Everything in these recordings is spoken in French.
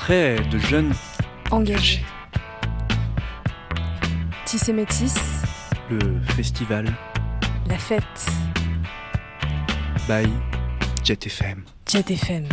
portrait de jeunes engagés. Tissé Métis, le festival la fête, by Jet FM. Jet FM.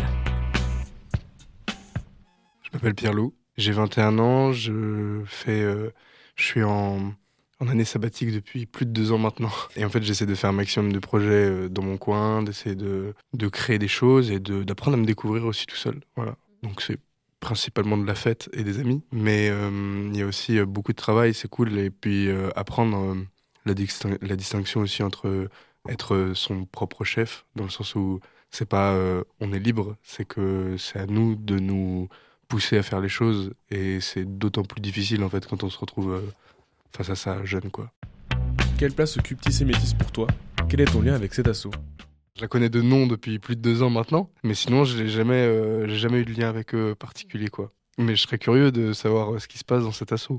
Je m'appelle Pierre-Loup, j'ai 21 ans, je suis en année sabbatique depuis plus de 2 ans maintenant. Et en fait, j'essaie de faire un maximum de projets dans mon coin, d'essayer de créer des choses et d'apprendre à me découvrir aussi tout seul. Voilà. Donc c'est principalement de la fête et des amis, mais il y a aussi beaucoup de travail, c'est cool. Et puis apprendre la distinction aussi entre être son propre chef, dans le sens où c'est pas on est libre, c'est que c'est à nous de nous pousser à faire les choses, et c'est d'autant plus difficile en fait quand on se retrouve face à ça jeune, quoi. Quelle place occupe Tissé Métis pour toi ? Quel est ton lien avec cet assaut ? Je la connais de nom depuis plus de 2 ans maintenant, mais sinon j'ai jamais eu de lien avec eux particulier, quoi. Mais je serais curieux de savoir ce qui se passe dans cet assaut.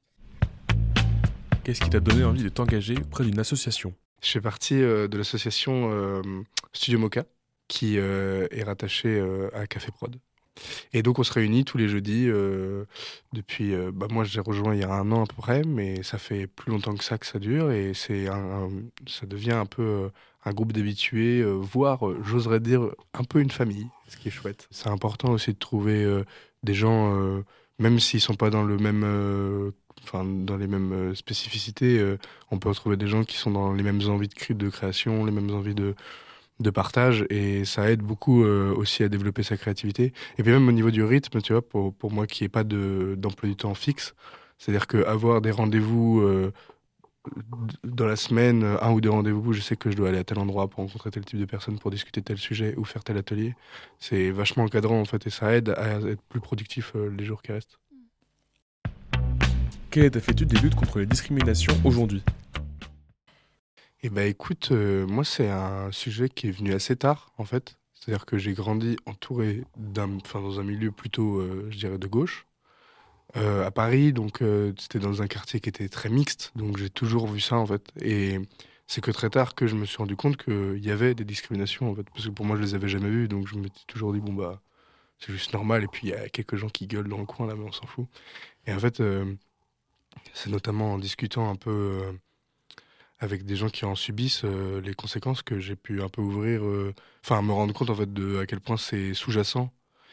Qu'est-ce qui t'a donné envie de t'engager auprès d'une association ? Je fais partie de l'association Studio Mocha, qui est rattachée à Café Prod. Et donc on se réunit tous les jeudis depuis... moi j'ai rejoint il y a 1 an à peu près, mais ça fait plus longtemps que ça dure, et ça devient un peu un groupe d'habitués, voire j'oserais dire un peu une famille, ce qui est chouette. C'est important aussi de trouver des gens, même s'ils sont pas dans le même... dans les mêmes spécificités, on peut retrouver des gens qui sont dans les mêmes envies de création, les mêmes envies de partage, et ça aide beaucoup aussi à développer sa créativité. Et puis même au niveau du rythme, tu vois, pour moi qui n'ai pas d'emploi du temps fixe, c'est-à-dire qu'avoir des rendez-vous dans la semaine, 1 ou 2 rendez-vous, je sais que je dois aller à tel endroit pour rencontrer tel type de personne, pour discuter tel sujet ou faire tel atelier, c'est vachement encadrant en fait, et ça aide à être plus productif les jours qui restent. Quelle est ta fétude des luttes contre les discriminations aujourd'hui ? Eh ben écoute, moi c'est un sujet qui est venu assez tard en fait. C'est-à-dire que j'ai grandi entouré dans un milieu plutôt, je dirais, de gauche, à Paris. Donc c'était dans un quartier qui était très mixte, donc j'ai toujours vu ça en fait. Et c'est que très tard que je me suis rendu compte qu'il y avait des discriminations en fait, parce que pour moi je les avais jamais vues, donc je m'étais toujours dit bon bah c'est juste normal. Et puis il y a quelques gens qui gueulent dans le coin là, mais on s'en fout. Et en fait c'est notamment en discutant un peu avec des gens qui en subissent les conséquences que j'ai pu un peu me rendre compte en fait de à quel point c'est sous-jacent.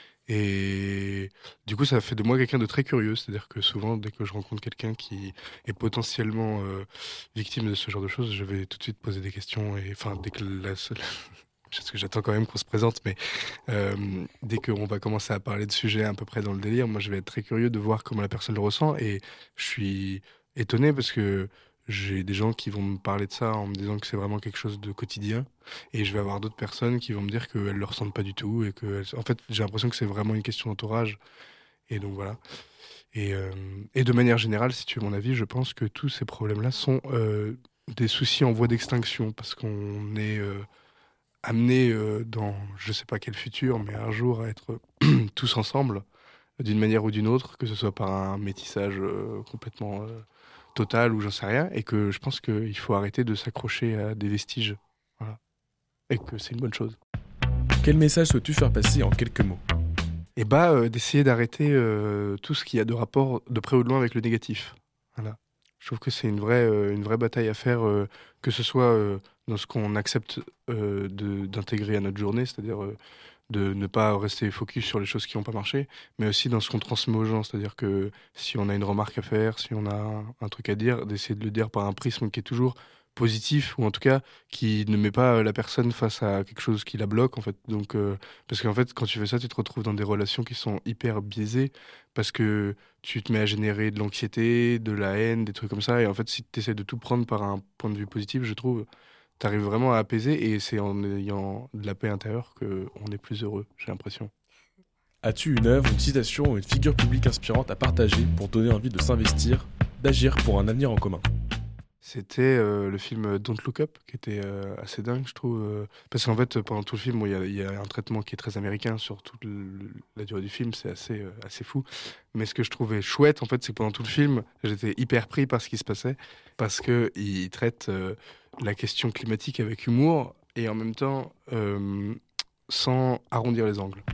Et du coup ça fait de moi quelqu'un de très curieux, c'est-à-dire que souvent dès que je rencontre quelqu'un qui est potentiellement victime de ce genre de choses, je vais tout de suite poser des questions, et enfin dès que parce que j'attends quand même qu'on se présente, mais dès qu'on va commencer à parler de sujets à peu près dans le délire, moi je vais être très curieux de voir comment la personne le ressent, et je suis étonné parce que j'ai des gens qui vont me parler de ça en me disant que c'est vraiment quelque chose de quotidien, et je vais avoir d'autres personnes qui vont me dire qu'elles le ressentent pas du tout, et en fait j'ai l'impression que c'est vraiment une question d'entourage, et donc voilà. Et de manière générale, si tu veux mon avis, je pense que tous ces problèmes-là sont des soucis en voie d'extinction, parce qu'on est amené dans je sais pas quel futur, mais un jour à être tous ensemble, d'une manière ou d'une autre, que ce soit par un métissage complètement total ou j'en sais rien, et que je pense qu'il faut arrêter de s'accrocher à des vestiges. Voilà. Et que c'est une bonne chose. Quel message souhaites-tu faire passer en quelques mots ? Et d'essayer d'arrêter tout ce qui a de rapport de près ou de loin avec le négatif. Voilà. Je trouve que c'est une vraie bataille à faire, que ce soit dans ce qu'on accepte d'intégrer à notre journée, c'est-à-dire de ne pas rester focus sur les choses qui n'ont pas marché, mais aussi dans ce qu'on transmet aux gens, c'est-à-dire que si on a une remarque à faire, si on a un truc à dire, d'essayer de le dire par un prisme qui est toujours positif, ou en tout cas qui ne met pas la personne face à quelque chose qui la bloque en fait. Donc parce qu'en fait quand tu fais ça, tu te retrouves dans des relations qui sont hyper biaisées, parce que tu te mets à générer de l'anxiété, de la haine, des trucs comme ça, et en fait si tu essaies de tout prendre par un point de vue positif, je trouve, tu arrives vraiment à apaiser, et c'est en ayant de la paix intérieure qu'on est plus heureux, j'ai l'impression. As-tu une œuvre, une citation ou une figure publique inspirante à partager pour donner envie de s'investir, d'agir pour un avenir en commun ? C'était le film Don't Look Up, qui était assez dingue, je trouve. Parce qu'en fait, pendant tout le film, il y a un traitement qui est très américain sur toute la durée du film, c'est assez fou. Mais ce que je trouvais chouette, en fait, c'est que pendant tout le film, j'étais hyper pris par ce qui se passait, parce qu'il traite la question climatique avec humour, et en même temps sans arrondir les angles.